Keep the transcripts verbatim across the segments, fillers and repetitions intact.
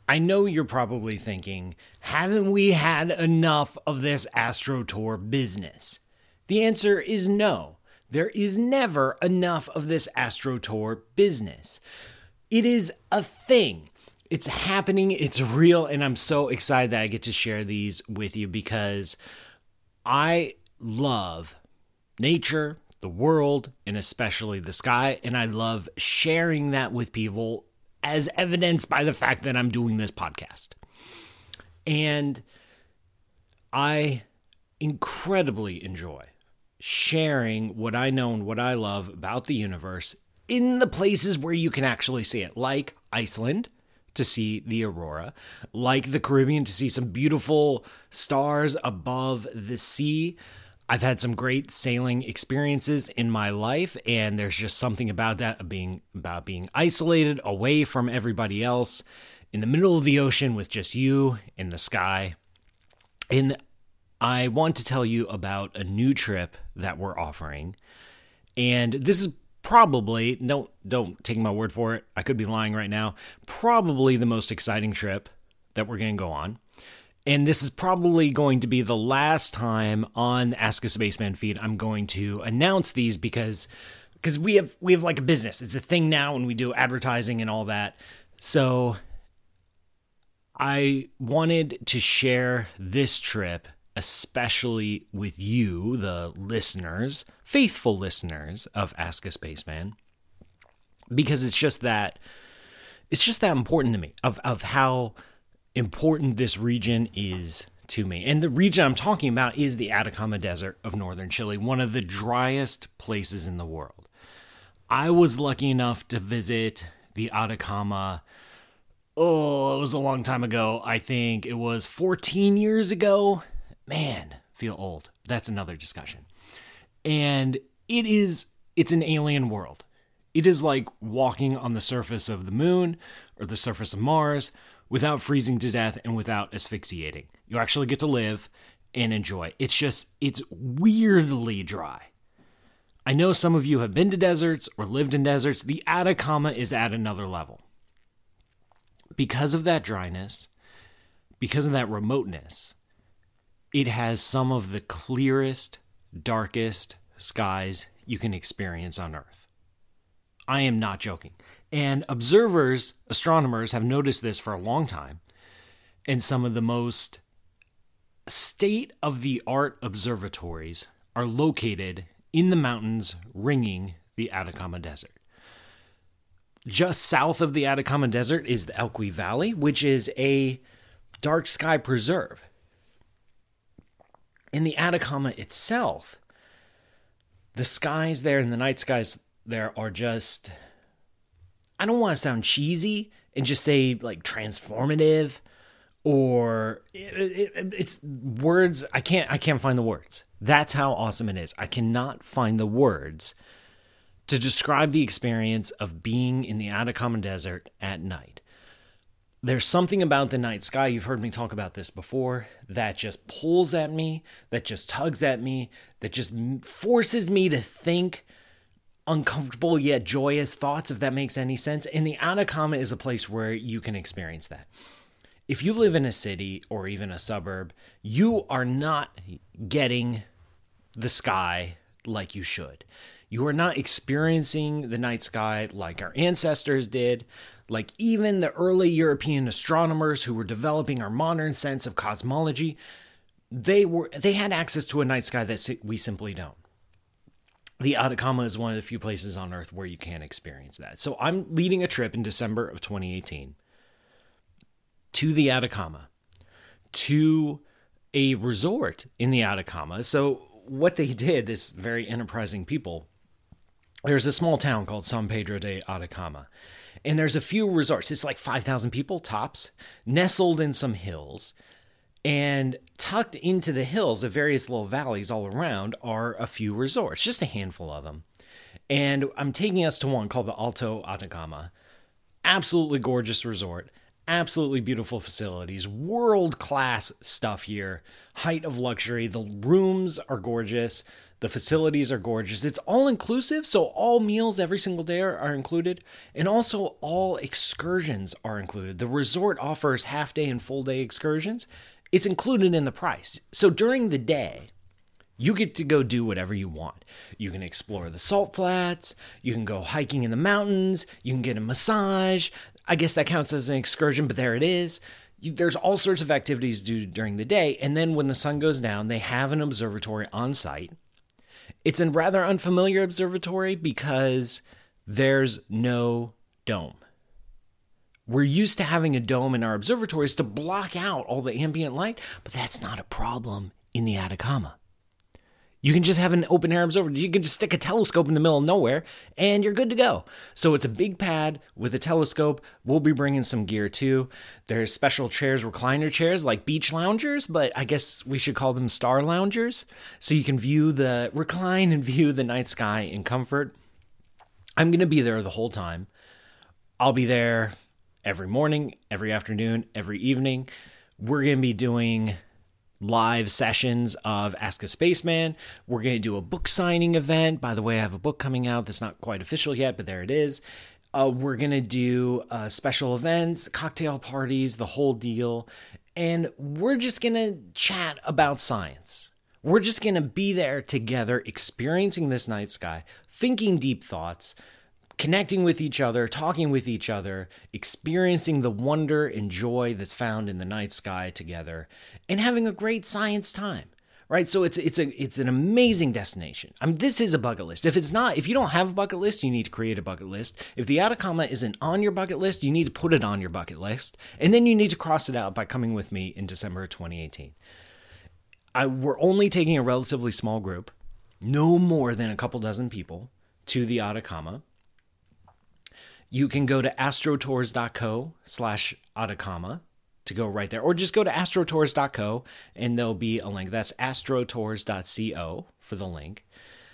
I know you're probably thinking, haven't we had enough of this Astro Tour business? The answer is no. There is never enough of this Astro Tour business. It is a thing. It's happening. It's real. And I'm so excited that I get to share these with you because I love nature, the world, and especially the sky. And I love sharing that with people, as evidenced by the fact that I'm doing this podcast. And I incredibly enjoy sharing what I know and what I love about the universe in the places where you can actually see it, like Iceland to see the aurora, like the Caribbean to see some beautiful stars above the sea. I've had some great sailing experiences in my life, and there's just something about that being about being isolated away from everybody else in the middle of the ocean with just you in the sky. And I want to tell you about a new trip that we're offering. And this is probably, don't, don't take my word for it, I could be lying right now, probably the most exciting trip that we're going to go on. And this is probably going to be the last time on Ask a Spaceman feed I'm going to announce these because because we have we have like a business. It's a thing now and we do advertising and all that. So I wanted to share this trip especially with you, the listeners, faithful listeners of Ask a Spaceman, because it's just that it's just that important to me of of how important this region is to me. And the region I'm talking about is the Atacama Desert of northern Chile, one of the driest places in the world. I was lucky enough to visit the Atacama, oh, it was a long time ago. I think it was fourteen years ago. Man, feel old. That's another discussion. And it is, it's an alien world. It is like walking on the surface of the moon or the surface of Mars, without freezing to death and without asphyxiating. You actually get to live and enjoy. It's just, it's weirdly dry. I know some of you have been to deserts or lived in deserts. The Atacama is at another level. Because of that dryness, because of that remoteness, it has some of the clearest, darkest skies you can experience on Earth. I am not joking. And observers, astronomers, have noticed this for a long time. And some of the most state-of-the-art observatories are located in the mountains ringing the Atacama Desert. Just south of the Atacama Desert is the Elqui Valley, which is a dark sky preserve. In the Atacama itself, the skies there and the night skies there are just, I don't want to sound cheesy and just say like transformative or it, it, it's words. I can't, I can't find the words. That's how awesome it is. I cannot find the words to describe the experience of being in the Atacama Desert at night. There's something about the night sky, you've heard me talk about this before, that just pulls at me, that just tugs at me, that just forces me to think uncomfortable yet joyous thoughts, if that makes any sense. And the Atacama is a place where you can experience that. If you live in a city or even a suburb, you are not getting the sky like you should. You are not experiencing the night sky like our ancestors did, like even the early European astronomers who were developing our modern sense of cosmology. They were they had access to a night sky that we simply don't. The Atacama is one of the few places on Earth where you can experience that. So I'm leading a trip in December of twenty eighteen to the Atacama, to a resort in the Atacama. So what they did, this very enterprising people, there's a small town called San Pedro de Atacama, and there's a few resorts. It's like five thousand people tops, nestled in some hills. And tucked into the hills of various little valleys all around are a few resorts, just a handful of them. And I'm taking us to one called the Alto Atacama. Absolutely gorgeous resort, absolutely beautiful facilities, world-class stuff here, height of luxury. The rooms are gorgeous. The facilities are gorgeous. It's all inclusive, so all meals every single day are, are included, and also all excursions are included. The resort offers half day and full day excursions. It's included in the price. So during the day, you get to go do whatever you want. You can explore the salt flats, you can go hiking in the mountains, you can get a massage. I guess that counts as an excursion, but there it is. You, there's all sorts of activities to do during the day, and then when the sun goes down, they have an observatory on site. It's a rather unfamiliar observatory because there's no dome. We're used to having a dome in our observatories to block out all the ambient light, but that's not a problem in the Atacama. You can just have an open air observatory. You can just stick a telescope in the middle of nowhere and you're good to go. So it's a big pad with a telescope. We'll be bringing some gear too. There's special chairs, recliner chairs like beach loungers, but I guess we should call them star loungers. So you can view the, recline and view the night sky in comfort. I'm going to be there the whole time. I'll be there every morning, every afternoon, every evening. We're going to be doing live sessions of Ask a Spaceman. We're going to do a book signing event. By the way, I have a book coming out that's not quite official yet, but there it is. Uh, we're going to do uh, special events, cocktail parties, the whole deal. And we're just going to chat about science. We're just going to be there together, experiencing this night sky, thinking deep thoughts, connecting with each other, talking with each other, experiencing the wonder and joy that's found in the night sky together, and having a great science time, right? So it's it's a it's an amazing destination. I mean, this is a bucket list. If it's not, if you don't have a bucket list, you need to create a bucket list. If the Atacama isn't on your bucket list, you need to put it on your bucket list, and then you need to cross it out by coming with me in December of twenty eighteen. I, we're only taking a relatively small group, no more than a couple dozen people, to the Atacama. You can go to astrotours.co slash Atacama to go right there. Or just go to astrotours dot co and there'll be a link. That's astrotours dot co for the link.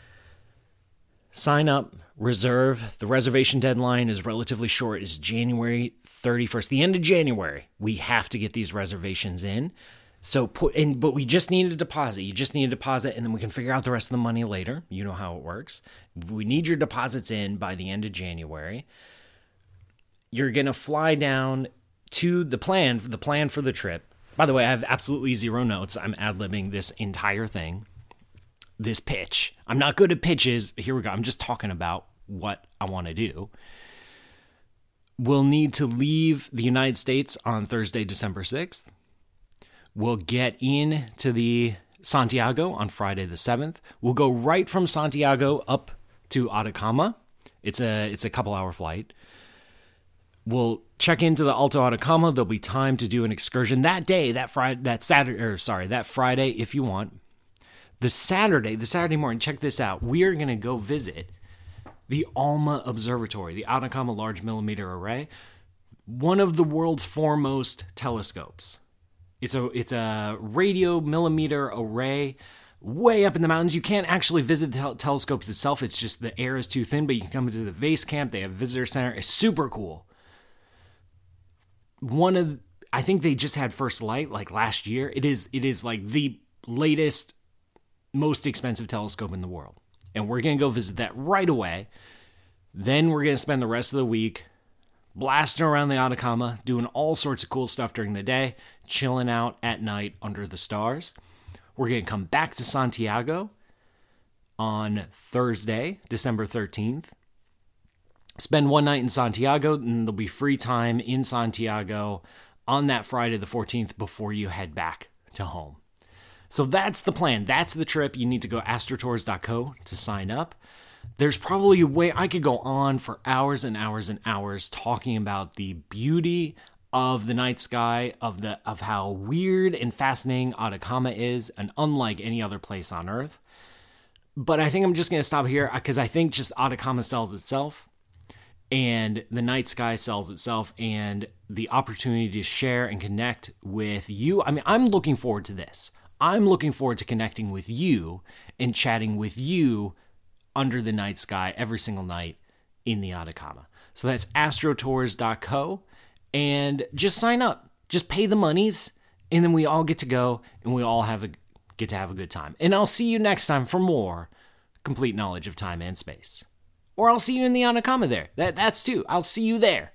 Sign up, reserve. The reservation deadline is relatively short. It's January thirty-first, the end of January. We have to get these reservations in. So put in, but we just need a deposit. You just need a deposit, and then we can figure out the rest of the money later. You know how it works. We need your deposits in by the end of January. You're going to fly down to the plan, the plan for the trip. By the way, I have absolutely zero notes. I'm ad-libbing this entire thing, this pitch. I'm not good at pitches. Here we go. I'm just talking about what I want to do. We'll need to leave the United States on Thursday, December sixth. We'll get in to the Santiago on Friday the seventh. We'll go right from Santiago up to Atacama. It's a it's a couple hour flight. We'll check into the Alto Atacama. There'll be time to do an excursion that day, that Friday, that Saturday, or sorry, that Friday if you want. The Saturday, the Saturday morning, check this out. We are going to go visit the ALMA Observatory, the Atacama Large Millimeter Array, one of the world's foremost telescopes. It's a it's a radio millimeter array way up in the mountains. You can't actually visit the tel- telescopes itself. It's just the air is too thin, but you can come into the base camp. They have a visitor center. It's super cool. One of, I think they just had first light like last year. It is it is like the latest, most expensive telescope in the world. And we're going to go visit that right away. Then we're going to spend the rest of the week blasting around the Atacama, doing all sorts of cool stuff during the day, chilling out at night under the stars. We're going to come back to Santiago on Thursday, December thirteenth. Spend one night in Santiago, and there'll be free time in Santiago on that Friday the fourteenth before you head back to home. So that's the plan. That's the trip. You need to go astrotours dot co to sign up. There's probably a way I could go on for hours and hours and hours talking about the beauty of the night sky, of the of how weird and fascinating Atacama is, and unlike any other place on Earth. But I think I'm just going to stop here because I think just Atacama sells itself. And the night sky sells itself, and the opportunity to share and connect with you. I mean, I'm looking forward to this. I'm looking forward to connecting with you and chatting with you under the night sky every single night in the Atacama. So that's astrotours dot co, and just sign up. Just pay the monies, and then we all get to go, and we all have a get to have a good time. And I'll see you next time for more complete knowledge of time and space. Or I'll see you in the Anakama there. That, that's too. I'll see you there.